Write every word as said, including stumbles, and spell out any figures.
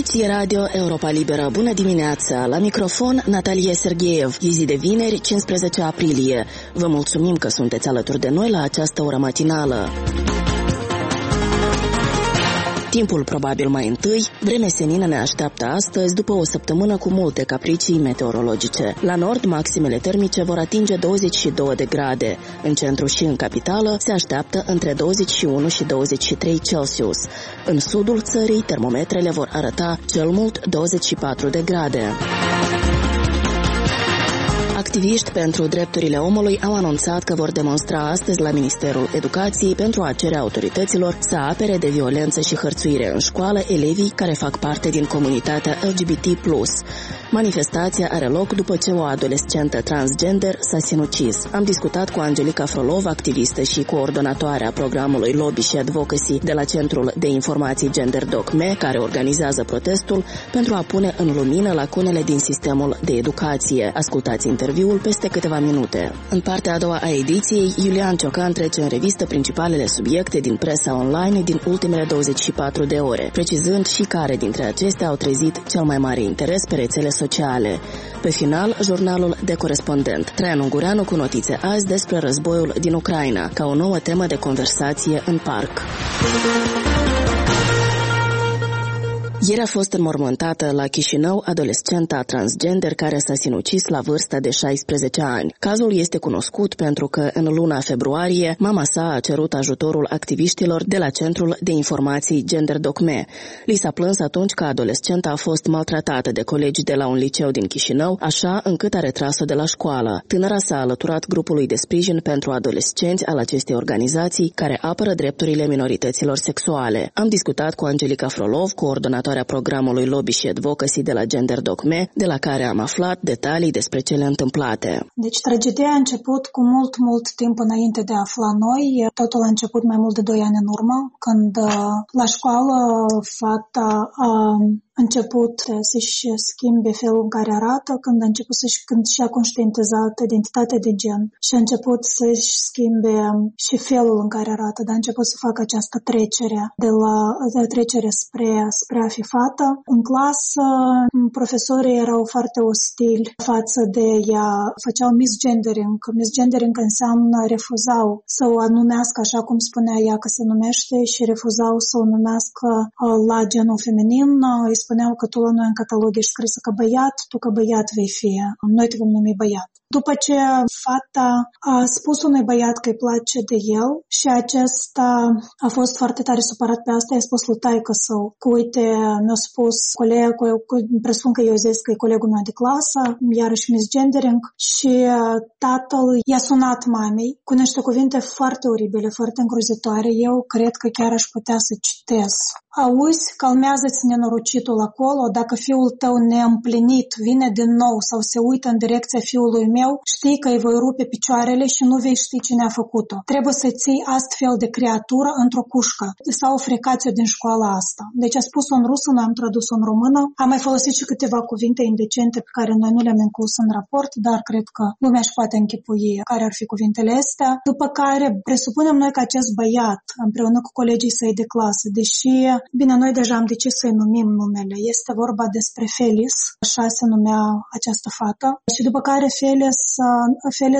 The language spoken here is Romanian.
Asculți Radio Europa Liberă. Bună dimineața! La microfon Natalia Sergeev. E zi de vineri, cincisprezece aprilie. Vă mulțumim că sunteți alături de noi la această oră matinală. Timpul probabil mai întâi, vreme senină ne așteaptă astăzi după o săptămână cu multe capricii meteorologice. La nord, maximele termice vor atinge douăzeci și două de grade. În centru și în capitală se așteaptă între douăzeci și unu și douăzeci și trei Celsius. În sudul țării, termometrele vor arăta cel mult douăzeci și patru de grade. Activiști pentru drepturile omului au anunțat că vor demonstra astăzi la Ministerul Educației pentru a cere autorităților să apere de violență și hărțuire în școală elevii care fac parte din comunitatea L G B T plus. Manifestația are loc după ce o adolescentă transgender s-a sinucis. Am discutat cu Angelica Frolov, activistă și coordonatoarea programului Lobby și Advocacy de la Centrul de Informații Gender DocMe, care organizează protestul pentru a pune în lumină lacunele din sistemul de educație. Ascultați interviul peste câteva minute. În partea a doua a ediției, Iulian Ciocan trece în revistă principalele subiecte din presa online din ultimele douăzeci și patru de ore, precizând și care dintre acestea au trezit cel mai mare interes pe rețele sociale. Pe final, jurnalul de corespondent. Traian Ungureanu cu notițe azi despre războiul din Ucraina, ca o nouă temă de conversație în parc. Ieri a fost înmormântată la Chișinău adolescenta transgender care s-a sinucis la vârsta de șaisprezece ani. Cazul este cunoscut pentru că în luna februarie mama sa a cerut ajutorul activiștilor de la Centrul de Informații Gender DocMe. Li s-a plâns atunci că adolescenta a fost maltratată de colegi de la un liceu din Chișinău, așa încât a retras-o de la școală. Tânăra s-a alăturat grupului de sprijin pentru adolescenți al acestei organizații care apără drepturile minorităților sexuale. Am discutat cu Angelica Frolov, coordonatoarea programului Lobby și Advocacy de la Gender DocMe, de la care am aflat detalii despre cele întâmplate. Deci tragedia a început cu mult, mult timp înainte de a afla noi. Totul a început mai mult de doi ani în urmă, când la școală fata a început să-și schimbe felul în care arată, când a început să-și, când și-a conștientizat identitatea de gen și a început să-și schimbe și felul în care arată, dar a început să facă această trecere de la de trecere spre, spre a fi fată. În clasă, profesorii erau foarte ostili față de ea, făceau misgendering. Misgendering înseamnă refuzau să o numească așa cum spunea ea că se numește și refuzau să o numească la genul feminin. Îi spuneau că tu la noi în catalog ești scrisă că băiat, tu că băiat vei fi, noi te vom numi băiat. După ce fata a spus unui băiat că îi place de el și acesta a fost foarte tare supărat pe asta, i-a spus lui taică său că uite, mi-a spus colegul, presupun că eu zis că e colegul meu de clasă, iarăși misgendering, și tatăl i-a sunat mamei cu niște cuvinte foarte oribile, foarte îngrozitoare. Eu cred că chiar aș putea să citesc. Auzi, calmează-ți nenorocitul acolo, dacă fiul tău neîmplinit vine din nou sau se uită în direcția fiului meu, știi că îi voi rupe picioarele și nu vei ști cine a făcut-o. Trebuie să ții astfel de creatură într-o cușcă sau frecați-o din școala asta. Deci a spus-o în rusă, noi am tradus-o în română. Am mai folosit și câteva cuvinte indecente pe care noi nu le-am inclus în raport, dar cred că lumea își poate închipui care ar fi cuvintele astea. După care presupunem noi că acest băiat, împreună cu colegii săi de clasă, deși bine, noi deja am decis să-i numim numele. Este vorba despre Felis, așa se numea această fată. Și după care Felis, Felis